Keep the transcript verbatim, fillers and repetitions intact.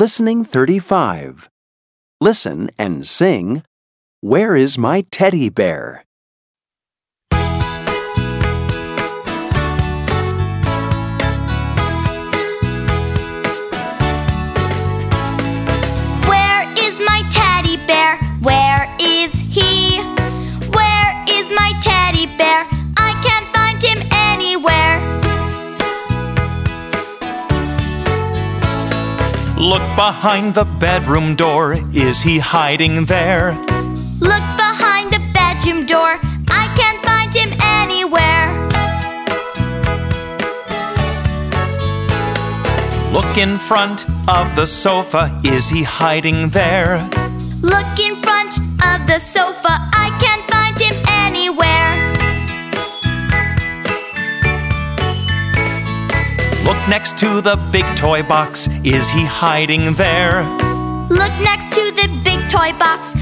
Listening thirty-five. Listen and sing, "Where is my teddy bear?" Where is my teddy bear? Where is he? Where is my teddy bear? I can't find him anywhere. Look behind the bedroom door, is he hiding there? Look behind the bedroom door, I can't find him anywhere. Look in front of the sofa, is he hiding there? Look in front of the sofa, I can't find him anywhere. Look next to the big toy box, is he hiding there? Look next to the big toy box,